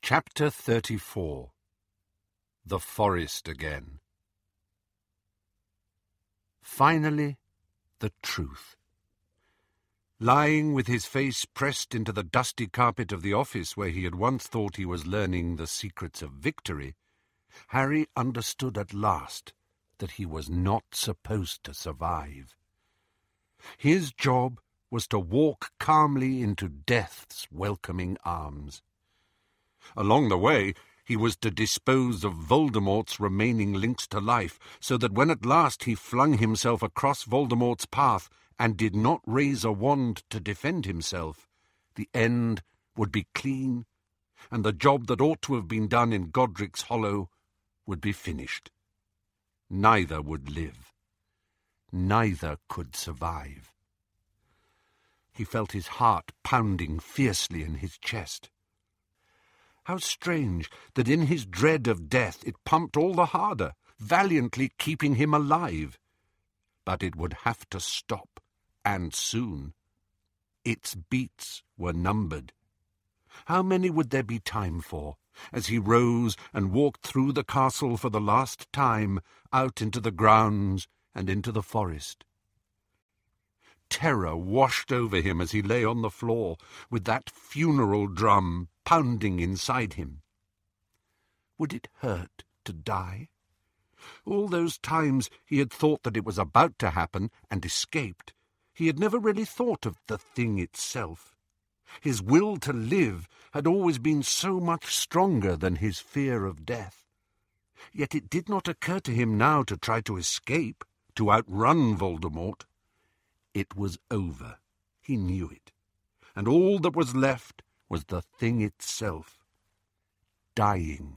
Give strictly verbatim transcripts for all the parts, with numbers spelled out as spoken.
Chapter thirty-four. The Forest Again. Finally, the truth. Lying with his face pressed into the dusty carpet of the office where he had once thought he was learning the secrets of victory, Harry understood at last that he was not supposed to survive. His job was to walk calmly into death's welcoming arms. Along the way, he was to dispose of Voldemort's remaining links to life, so that when at last he flung himself across Voldemort's path and did not raise a wand to defend himself, the end would be clean, and the job that ought to have been done in Godric's Hollow would be finished. Neither would live. Neither could survive. He felt his heart pounding fiercely in his chest. How strange that in his dread of death it pumped all the harder, valiantly keeping him alive. But it would have to stop, and soon. Its beats were numbered. How many would there be time for, as he rose and walked through the castle for the last time, out into the grounds and into the forest? Terror washed over him as he lay on the floor, with that funeral drum pounding inside him. Would it hurt to die? All those times he had thought that it was about to happen and escaped, he had never really thought of the thing itself. His will to live had always been so much stronger than his fear of death. Yet it did not occur to him now to try to escape, to outrun Voldemort. It was over. He knew it. And all that was left was the thing itself. Dying.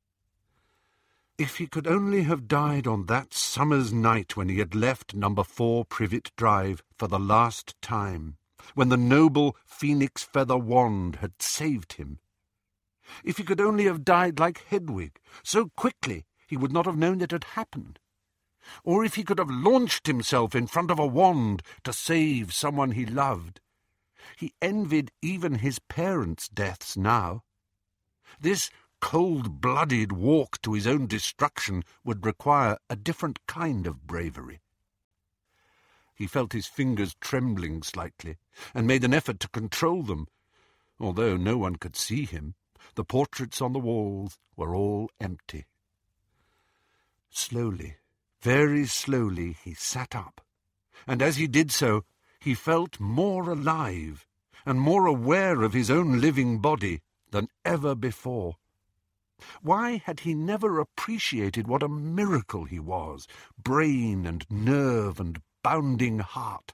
If he could only have died on that summer's night when he had left number four Privet Drive for the last time, when the noble phoenix feather wand had saved him. If he could only have died like Hedwig, so quickly he would not have known it had happened. Or if he could have launched himself in front of a wand to save someone he loved. He envied even his parents' deaths now. This cold-blooded walk to his own destruction would require a different kind of bravery. He felt his fingers trembling slightly, and made an effort to control them. Although no one could see him, the portraits on the walls were all empty. Slowly, very slowly, he sat up, and as he did so, he felt more alive and more aware of his own living body than ever before. Why had he never appreciated what a miracle he was, brain and nerve and bounding heart?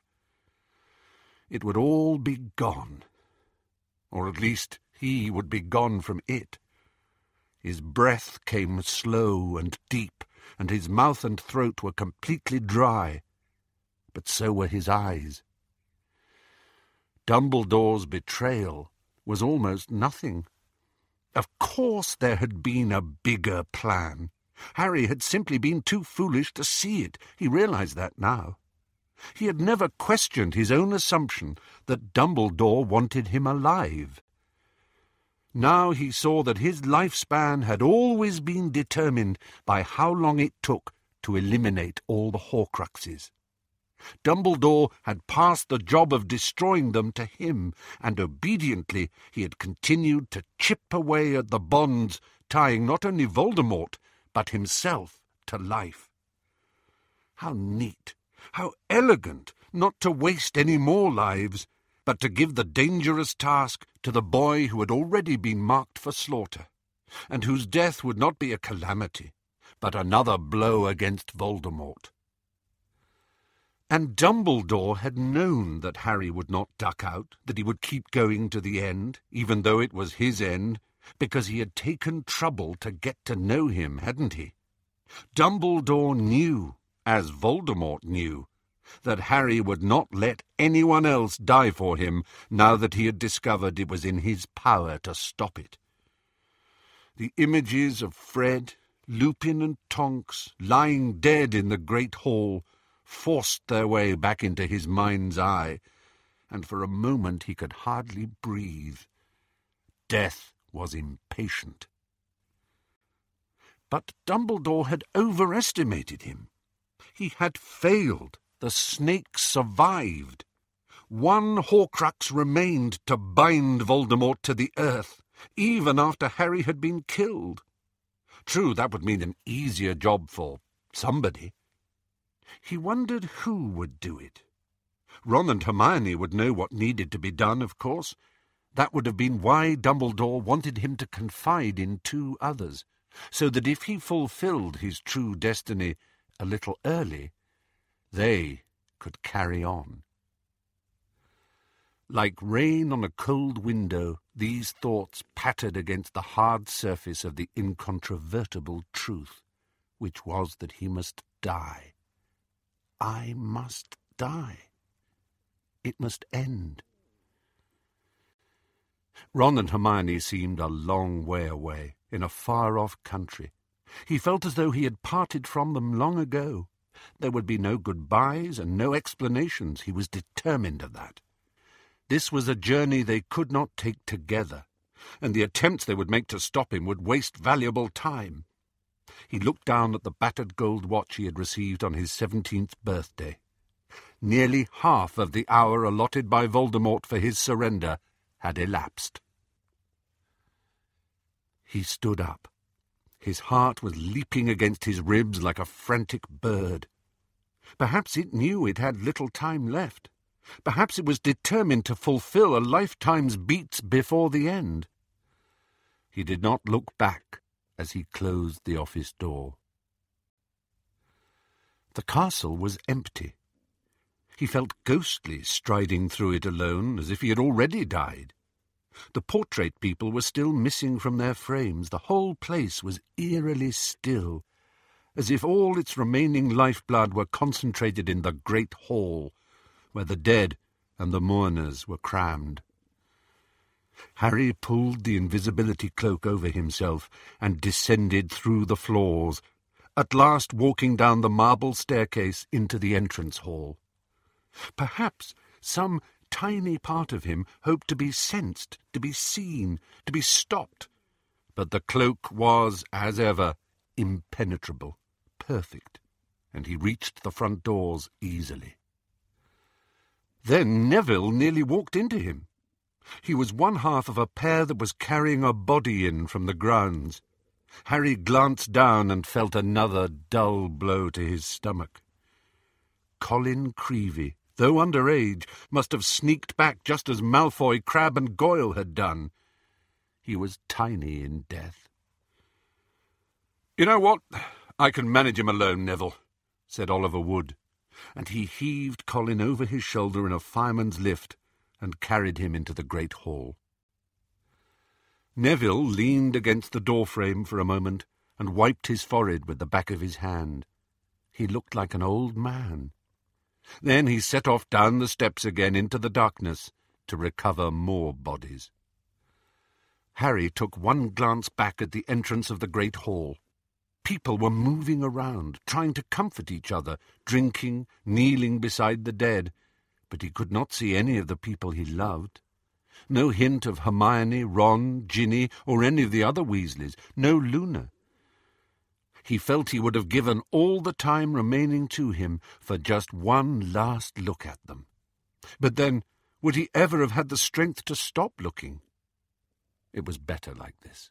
It would all be gone, or at least he would be gone from it. His breath came slow and deep, and his mouth and throat were completely dry, but so were his eyes. Dumbledore's betrayal was almost nothing. Of course there had been a bigger plan. Harry had simply been too foolish to see it. He realized that now. He had never questioned his own assumption that Dumbledore wanted him alive. Now he saw that his lifespan had always been determined by how long it took to eliminate all the Horcruxes. Dumbledore had passed the job of destroying them to him, and obediently he had continued to chip away at the bonds tying not only Voldemort, but himself to life. How neat, how elegant, not to waste any more lives, but to give the dangerous task to the boy who had already been marked for slaughter, and whose death would not be a calamity, but another blow against Voldemort. And Dumbledore had known that Harry would not duck out, that he would keep going to the end, even though it was his end, because he had taken trouble to get to know him, hadn't he? Dumbledore knew, as Voldemort knew, that Harry would not let anyone else die for him now that he had discovered it was in his power to stop it. The images of Fred, Lupin and Tonks lying dead in the great hall forced their way back into his mind's eye, and for a moment he could hardly breathe. Death was impatient. But Dumbledore had overestimated him. He had failed. The snake survived. One Horcrux remained to bind Voldemort to the earth, even after Harry had been killed. True, that would mean an easier job for somebody. He wondered who would do it. Ron and Hermione would know what needed to be done, of course. That would have been why Dumbledore wanted him to confide in two others, so that if he fulfilled his true destiny a little early, they could carry on. Like rain on a cold window, these thoughts pattered against the hard surface of the incontrovertible truth, which was that he must die. I must die. It must end. Ron and Hermione seemed a long way away, in a far-off country. He felt as though he had parted from them long ago. There would be no goodbyes and no explanations. He was determined of that. This was a journey they could not take together, and the attempts they would make to stop him would waste valuable time. He looked down at the battered gold watch he had received on his seventeenth birthday. Nearly half of the hour allotted by Voldemort for his surrender had elapsed. He stood up. His heart was leaping against his ribs like a frantic bird. Perhaps it knew it had little time left. Perhaps it was determined to fulfill a lifetime's beats before the end. He did not look back as he closed the office door. The castle was empty. He felt ghostly striding through it alone, as if he had already died. The portrait people were still missing from their frames. The whole place was eerily still, as if all its remaining lifeblood were concentrated in the great hall, where the dead and the mourners were crammed. Harry pulled the invisibility cloak over himself and descended through the floors, at last walking down the marble staircase into the entrance hall. Perhaps some tiny part of him hoped to be sensed, to be seen, to be stopped, but the cloak was, as ever, impenetrable, perfect, and he reached the front doors easily. Then Neville nearly walked into him. He was one half of a pair that was carrying a body in from the grounds. Harry glanced down and felt another dull blow to his stomach. Colin Creevey, though underage, must have sneaked back just as Malfoy, Crabbe and Goyle had done. He was tiny in death. "You know what? I can manage him alone, Neville," said Oliver Wood, and he heaved Colin over his shoulder in a fireman's lift and carried him into the great hall. Neville leaned against the doorframe for a moment and wiped his forehead with the back of his hand. He looked like an old man. Then he set off down the steps again into the darkness to recover more bodies. Harry took one glance back at the entrance of the great hall. People were moving around, trying to comfort each other, drinking, kneeling beside the dead, but he could not see any of the people he loved. No hint of Hermione, Ron, Ginny, or any of the other Weasleys. No Luna. He felt he would have given all the time remaining to him for just one last look at them. But then, would he ever have had the strength to stop looking? It was better like this.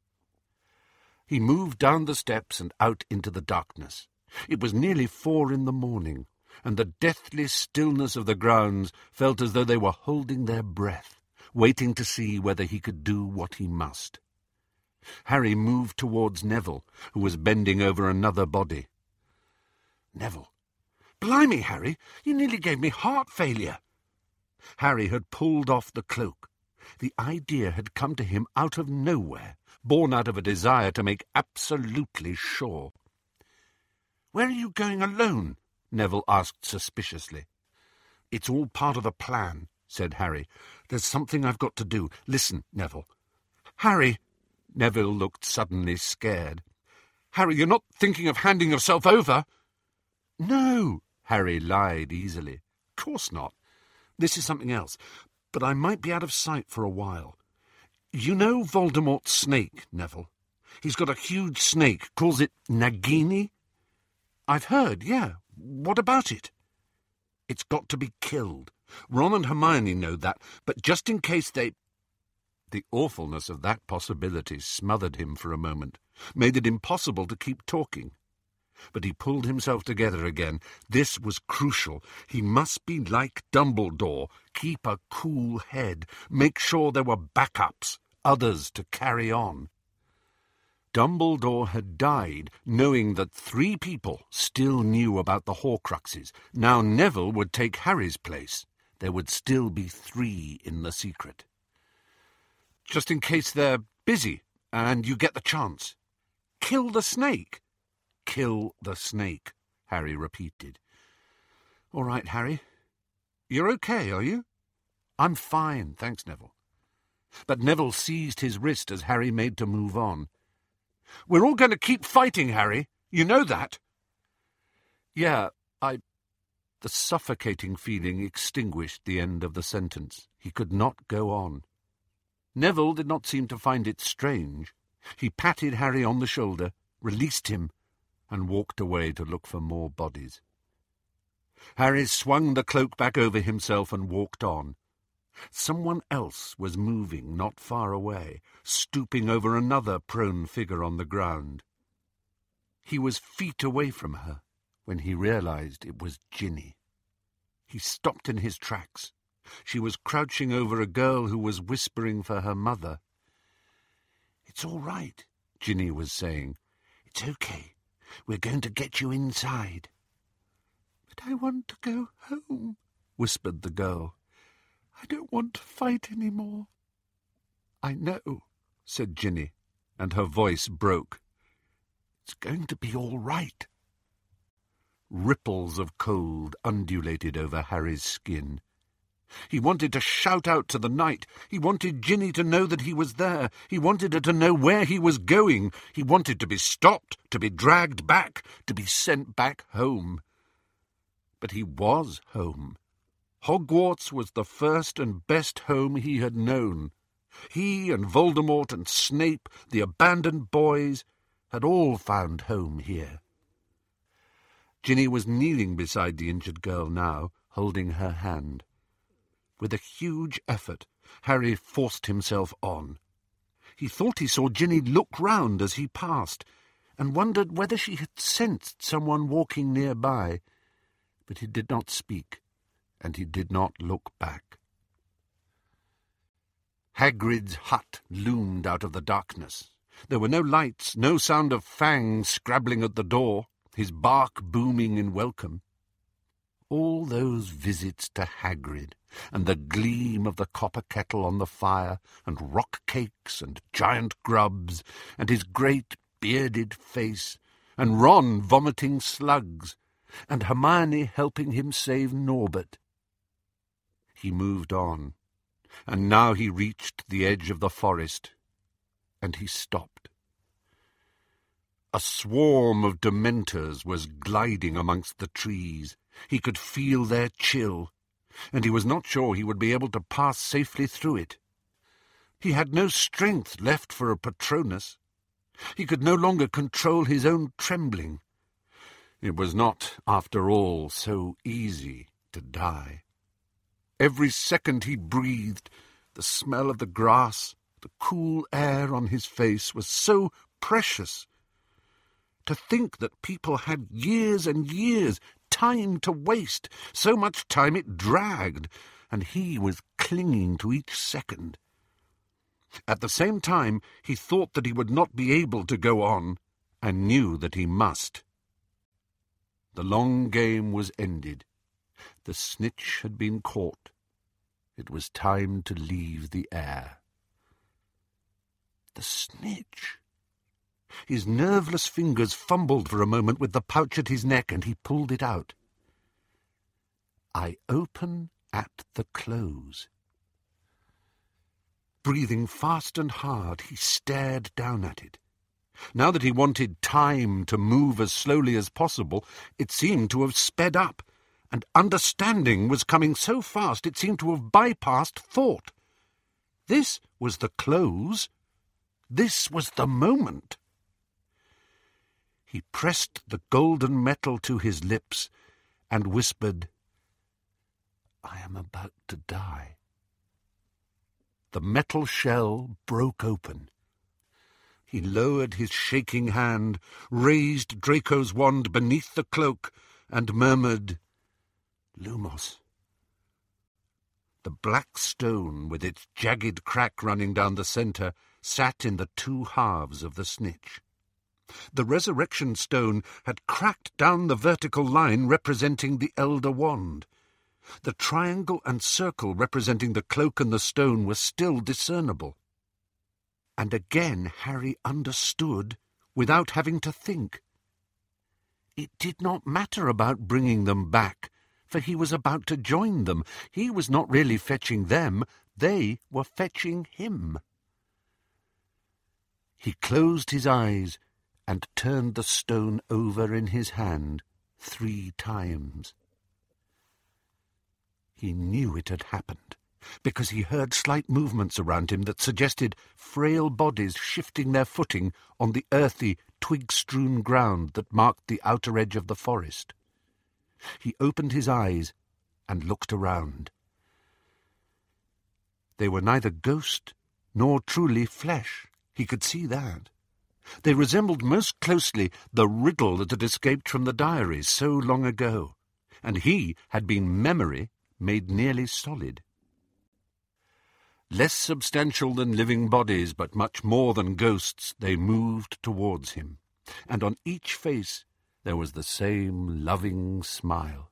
He moved down the steps and out into the darkness. It was nearly four in the morning, and the deathly stillness of the grounds felt as though they were holding their breath, waiting to see whether he could do what he must. Harry moved towards Neville, who was bending over another body. "Neville, blimey, Harry, you nearly gave me heart failure." Harry had pulled off the cloak. The idea had come to him out of nowhere, born out of a desire to make absolutely sure. "Where are you going alone?" Neville asked suspiciously. "It's all part of the plan," said Harry. "There's something I've got to do. Listen, Neville." "Harry!" Neville looked suddenly scared. "Harry, you're not thinking of handing yourself over?" "No," Harry lied easily. "Of course not. This is something else, but I might be out of sight for a while. You know Voldemort's snake, Neville? He's got a huge snake, calls it Nagini. I've heard, yeah. What about it? It's got to be killed. Ron and Hermione know that, but just in case they... The awfulness of that possibility smothered him for a moment, made it impossible to keep talking. But he pulled himself together again. This was crucial. He must be like Dumbledore, keep a cool head, make sure there were backups, others to carry on. Dumbledore had died knowing that three people still knew about the Horcruxes. Now Neville would take Harry's place. There would still be three in the secret. Just in case they're busy and you get the chance. Kill the snake. Kill the snake, Harry repeated. All right, Harry. You're okay, are you? I'm fine, thanks, Neville. But Neville seized his wrist as Harry made to move on. We're all going to keep fighting, Harry. You know that. Yeah, I... The suffocating feeling extinguished the end of the sentence. He could not go on. Neville did not seem to find it strange. He patted Harry on the shoulder, released him, and walked away to look for more bodies. Harry swung the cloak back over himself and walked on. Someone else was moving not far away, stooping over another prone figure on the ground. He was feet away from her when he realized it was Ginny. He stopped in his tracks. She was crouching over a girl who was whispering for her mother. "It's all right," Ginny was saying. "It's okay. We're going to get you inside." "But I want to go home," whispered the girl. "I don't want to fight any more." "I know," said Ginny, and her voice broke. "It's going to be all right." Ripples of cold undulated over Harry's skin. He wanted to shout out to the night. He wanted Ginny to know that he was there. He wanted her to know where he was going. He wanted to be stopped, to be dragged back, to be sent back home. But he was home. Hogwarts was the first and best home he had known. He and Voldemort and Snape, the abandoned boys, had all found home here. Ginny was kneeling beside the injured girl now, holding her hand. With a huge effort, Harry forced himself on. He thought he saw Ginny look round as he passed, and wondered whether she had sensed someone walking nearby. But he did not speak, and he did not look back. Hagrid's hut loomed out of the darkness. There were no lights, no sound of Fang scrabbling at the door, his bark booming in welcome. All those visits to Hagrid, and the gleam of the copper kettle on the fire, and rock cakes and giant grubs, and his great bearded face, and Ron vomiting slugs, and Hermione helping him save Norbert. He moved on, and now he reached the edge of the forest, and he stopped. A swarm of Dementors was gliding amongst the trees. He could feel their chill, and he was not sure he would be able to pass safely through it. He had no strength left for a Patronus. He could no longer control his own trembling. It was not, after all, so easy to die. Every second he breathed, the smell of the grass, the cool air on his face was so precious. To think that people had years and years, time to waste, so much time it dragged, and he was clinging to each second. At the same time, he thought that he would not be able to go on, and knew that he must. The long game was ended. The snitch had been caught. It was time to leave the air. The snitch! His nerveless fingers fumbled for a moment with the pouch at his neck, and he pulled it out. I open at the close. Breathing fast and hard, he stared down at it. Now that he wanted time to move as slowly as possible, it seemed to have sped up, and understanding was coming so fast it seemed to have bypassed thought. This was the close. This was the moment. He pressed the golden metal to his lips and whispered, "I am about to die." The metal shell broke open. He lowered his shaking hand, raised Draco's wand beneath the cloak, and murmured, "Lumos." The black stone, with its jagged crack running down the centre, sat in the two halves of the snitch. The resurrection stone had cracked down the vertical line representing the elder wand. The triangle and circle representing the cloak and the stone were still discernible. And again Harry understood without having to think. It did not matter about bringing them back, for he was about to join them. He was not really fetching them, they were fetching him. He closed his eyes and turned the stone over in his hand three times. He knew it had happened, because he heard slight movements around him that suggested frail bodies shifting their footing on the earthy, twig-strewn ground that marked the outer edge of the forest. He opened his eyes and looked around. They were neither ghost nor truly flesh. He could see that. They resembled most closely the riddle that had escaped from the diaries so long ago, and he had been memory made nearly solid. Less substantial than living bodies, but much more than ghosts, they moved towards him, and on each face there was the same loving smile.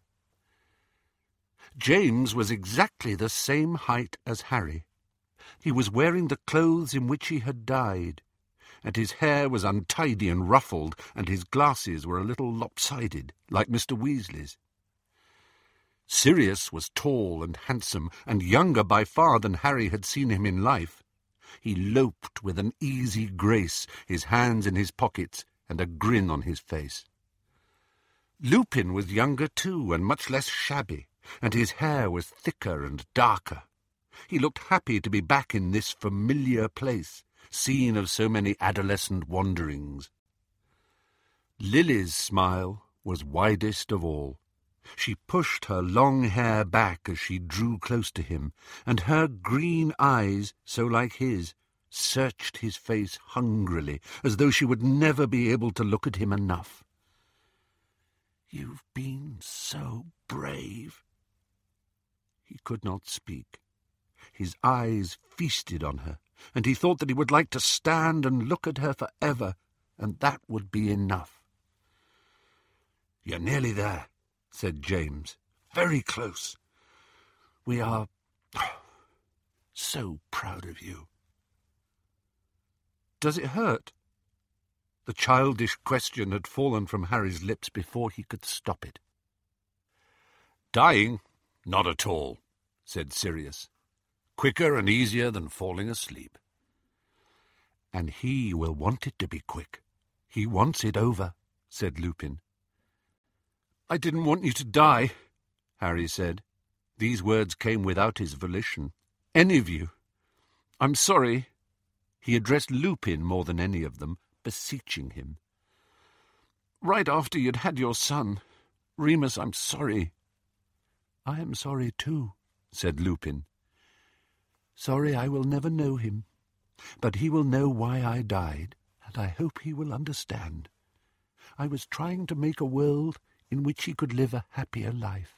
James was exactly the same height as Harry. He was wearing the clothes in which he had died, and his hair was untidy and ruffled, and his glasses were a little lopsided, like Mister Weasley's. Sirius was tall and handsome, and younger by far than Harry had seen him in life. He loped with an easy grace, his hands in his pockets, and a grin on his face. Lupin was younger too, and much less shabby, and his hair was thicker and darker. He looked happy to be back in this familiar place, scene of so many adolescent wanderings. Lily's smile was widest of all. She pushed her long hair back as she drew close to him, and her green eyes, so like his, searched his face hungrily, as though she would never be able to look at him enough. "You've been so brave." He could not speak. His eyes feasted on her, and he thought that he would like to stand and look at her for ever, and that would be enough. "You're nearly there," said James. "Very close. We are so proud of you." "Does it hurt?" The childish question had fallen from Harry's lips before he could stop it. "Dying? Not at all," said Sirius. "Quicker and easier than falling asleep." "And he will want it to be quick. He wants it over," said Lupin. "I didn't want you to die," Harry said. These words came without his volition. "Any of you. I'm sorry." He addressed Lupin more than any of them, beseeching him. "Right after you'd had your son. Remus, I'm sorry." "I am sorry too," said Lupin. "Sorry I will never know him, but he will know why I died, and I hope he will understand. I was trying to make a world in which he could live a happier life."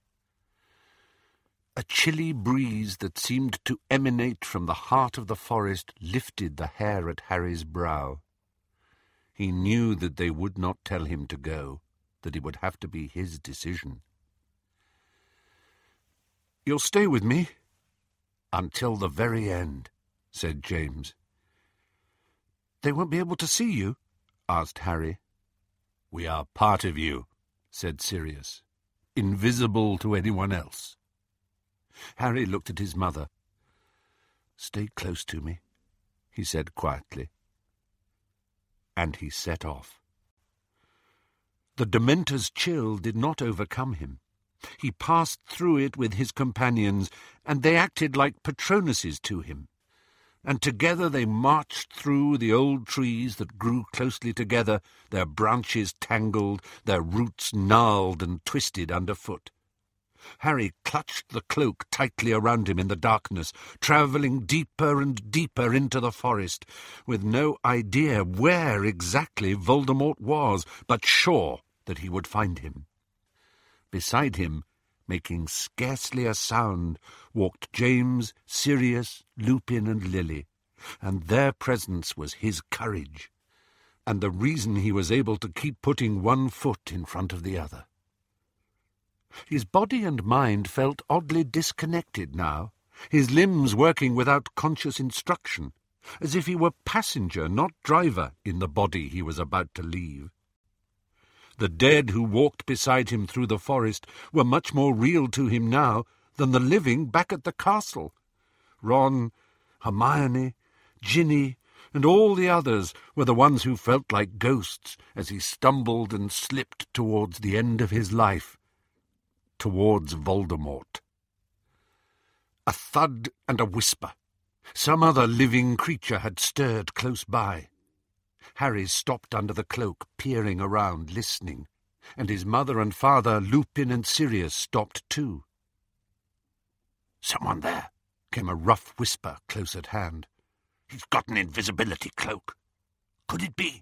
A chilly breeze that seemed to emanate from the heart of the forest lifted the hair at Harry's brow. He knew that they would not tell him to go, that it would have to be his decision. "You'll stay with me?" "Until the very end," said James. "They won't be able to see you?" asked Harry. "We are part of you," said Sirius, "invisible to anyone else." Harry looked at his mother. "Stay close to me," he said quietly. And he set off. The Dementor's chill did not overcome him. He passed through it with his companions, and they acted like Patronuses to him. and together they marched through the old trees that grew closely together, their branches tangled, their roots gnarled and twisted underfoot. Harry clutched the cloak tightly around him in the darkness, travelling deeper and deeper into the forest, with no idea where exactly Voldemort was, but sure that he would find him. Beside him, making scarcely a sound, walked James, Sirius, Lupin, and Lily, and their presence was his courage, and the reason he was able to keep putting one foot in front of the other. His body and mind felt oddly disconnected now, his limbs working without conscious instruction, as if he were passenger, not driver, in the body he was about to leave. The dead who walked beside him through the forest were much more real to him now than the living back at the castle. Ron, Hermione, Ginny, and all the others were the ones who felt like ghosts as he stumbled and slipped towards the end of his life, towards Voldemort. A thud and a whisper. Some other living creature had stirred close by. Harry stopped under the cloak, peering around, listening, and his mother and father, Lupin and Sirius, stopped too. "Someone there," came a rough whisper close at hand. "He's got an invisibility cloak. Could it be?"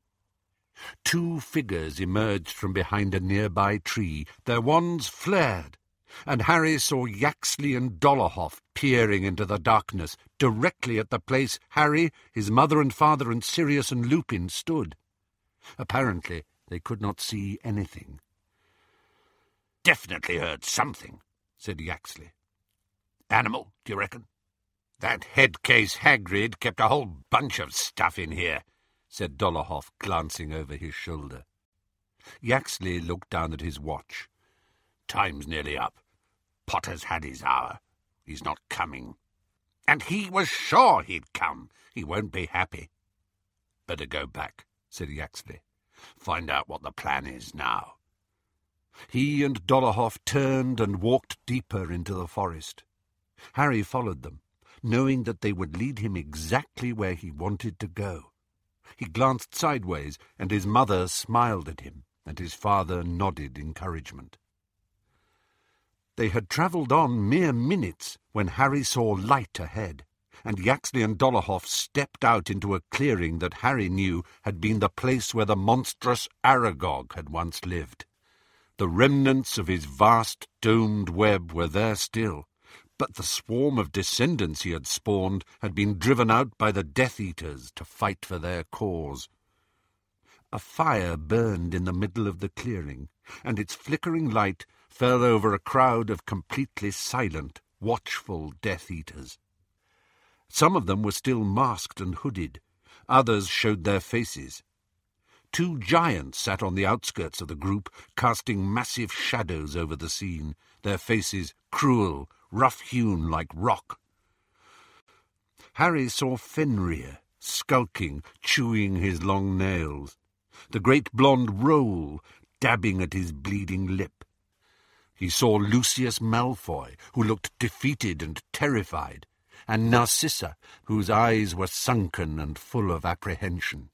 Two figures emerged from behind a nearby tree. Their wands flared, and Harry saw Yaxley and Dolohov peering into the darkness, directly at the place Harry, his mother and father, and Sirius and Lupin stood. Apparently, they could not see anything. "Definitely heard something," said Yaxley. "Animal, do you reckon?" "That head-case Hagrid kept a whole bunch of stuff in here," said Dolohov, glancing over his shoulder. Yaxley looked down at his watch. "Time's nearly up. Potter's had his hour. He's not coming. And he was sure he'd come. He won't be happy." "Better go back," said Yaxley. "Find out what the plan is now." He and Dolohov turned and walked deeper into the forest. Harry followed them, knowing that they would lead him exactly where he wanted to go. He glanced sideways, and his mother smiled at him, and his father nodded encouragement. They had travelled on mere minutes when Harry saw light ahead, and Yaxley and Dolohov stepped out into a clearing that Harry knew had been the place where the monstrous Aragog had once lived. The remnants of his vast domed web were there still, but the swarm of descendants he had spawned had been driven out by the Death Eaters to fight for their cause. A fire burned in the middle of the clearing, and its flickering light fell over a crowd of completely silent, watchful Death Eaters. Some of them were still masked and hooded, others showed their faces. Two giants sat on the outskirts of the group, casting massive shadows over the scene, their faces cruel, rough-hewn like rock. Harry saw Fenrir, skulking, chewing his long nails, the great blonde Roll dabbing at his bleeding lip. He saw Lucius Malfoy, who looked defeated and terrified, and Narcissa, whose eyes were sunken and full of apprehension.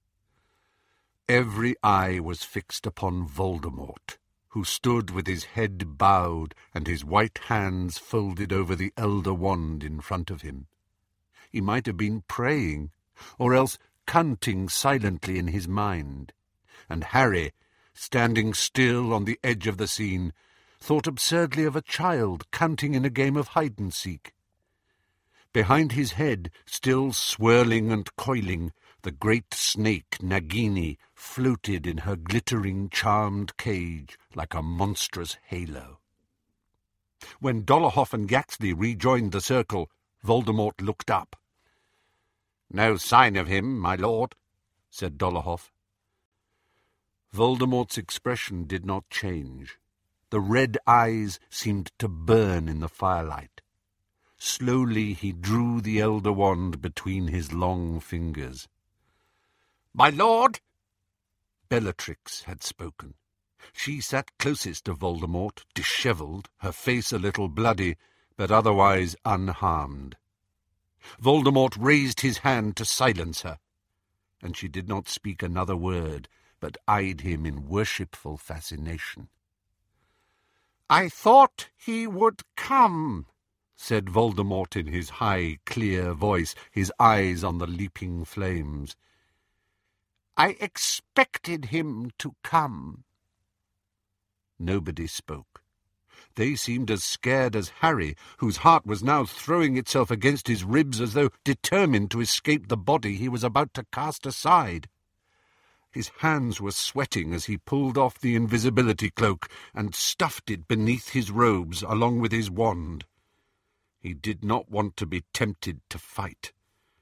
Every eye was fixed upon Voldemort, who stood with his head bowed and his white hands folded over the Elder Wand in front of him. He might have been praying, or else counting silently in his mind, and Harry, standing still on the edge of the scene, thought absurdly of a child counting in a game of hide-and-seek. Behind his head, still swirling and coiling, the great snake Nagini floated in her glittering, charmed cage like a monstrous halo. When Dolohov and Yaxley rejoined the circle, Voldemort looked up. "No sign of him, my lord," said Dolohov. Voldemort's expression did not change. The red eyes seemed to burn in the firelight. Slowly he drew the Elder Wand between his long fingers. "My lord!" Bellatrix had spoken. She sat closest to Voldemort, dishevelled, her face a little bloody, but otherwise unharmed. Voldemort raised his hand to silence her, and she did not speak another word, but eyed him in worshipful fascination. "I thought he would come," said Voldemort in his high, clear voice, his eyes on the leaping flames. "I expected him to come." Nobody spoke. They seemed as scared as Harry, whose heart was now throwing itself against his ribs as though determined to escape the body he was about to cast aside. His hands were sweating as he pulled off the invisibility cloak and stuffed it beneath his robes along with his wand. He did not want to be tempted to fight.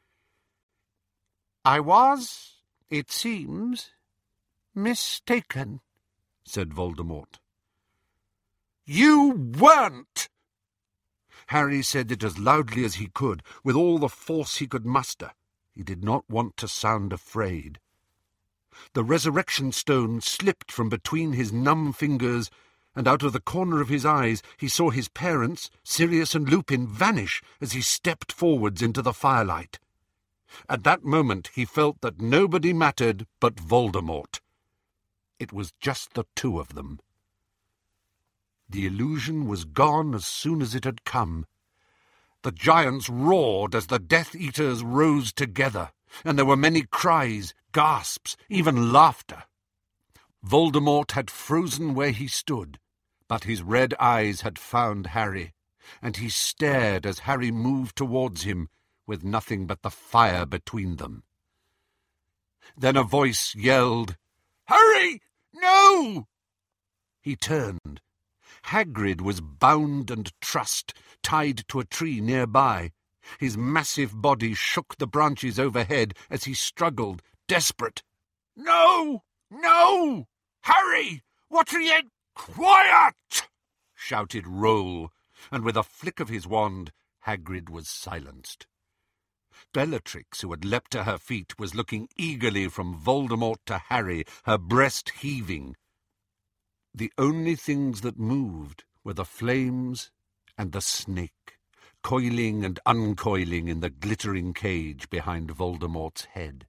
"I was, it seems, mistaken," said Voldemort. "You weren't!" Harry said it as loudly as he could, with all the force he could muster. He did not want to sound afraid. The resurrection stone slipped from between his numb fingers, and out of the corner of his eyes he saw his parents, Sirius and Lupin, vanish as he stepped forwards into the firelight. At that moment he felt that nobody mattered but Voldemort. It was just the two of them. The illusion was gone as soon as it had come. The giants roared as the Death Eaters rose together, and there were many cries, gasps, even laughter. Voldemort had frozen where he stood, but his red eyes had found Harry, and he stared as Harry moved towards him with nothing but the fire between them. Then a voice yelled, "Harry, no!" He turned. Hagrid was bound and trussed, tied to a tree nearby. His massive body shook the branches overhead as he struggled, desperate. "No! No! Harry! What are you—" "Quiet!" shouted Roll, and with a flick of his wand, Hagrid was silenced. Bellatrix, who had leapt to her feet, was looking eagerly from Voldemort to Harry, her breast heaving. The only things that moved were the flames and the snake, coiling and uncoiling in the glittering cage behind Voldemort's head.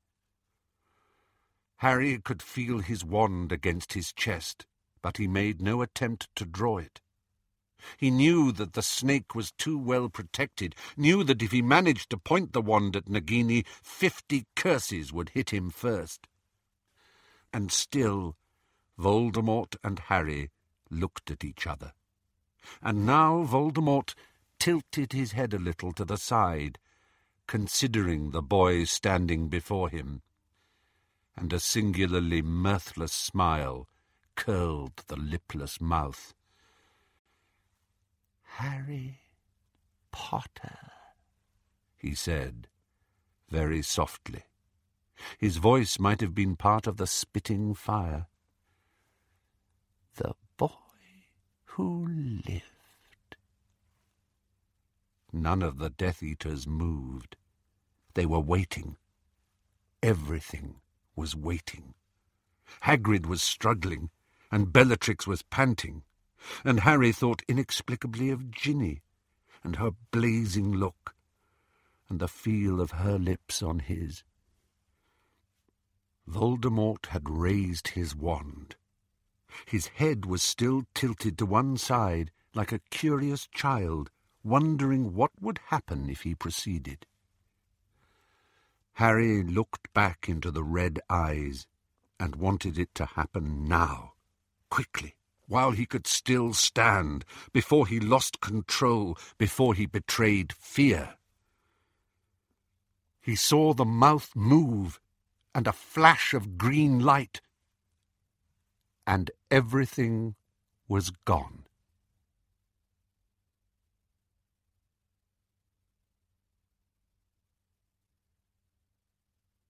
Harry could feel his wand against his chest, but he made no attempt to draw it. He knew that the snake was too well protected, knew that if he managed to point the wand at Nagini, fifty curses would hit him first. And still, Voldemort and Harry looked at each other. And now Voldemort tilted his head a little to the side, considering the boy standing before him, and a singularly mirthless smile curled the lipless mouth. "Harry Potter," he said, very softly. His voice might have been part of the spitting fire. "The boy who lived." None of the Death Eaters moved. They were waiting. Everything was waiting. Hagrid was struggling, and Bellatrix was panting, and Harry thought inexplicably of Ginny, and her blazing look, and the feel of her lips on his. Voldemort had raised his wand. His head was still tilted to one side, like a curious child, wondering what would happen if he proceeded. Harry looked back into the red eyes, and wanted it to happen now, quickly, while he could still stand, before he lost control, before he betrayed fear. He saw the mouth move, and a flash of green light, and everything was gone.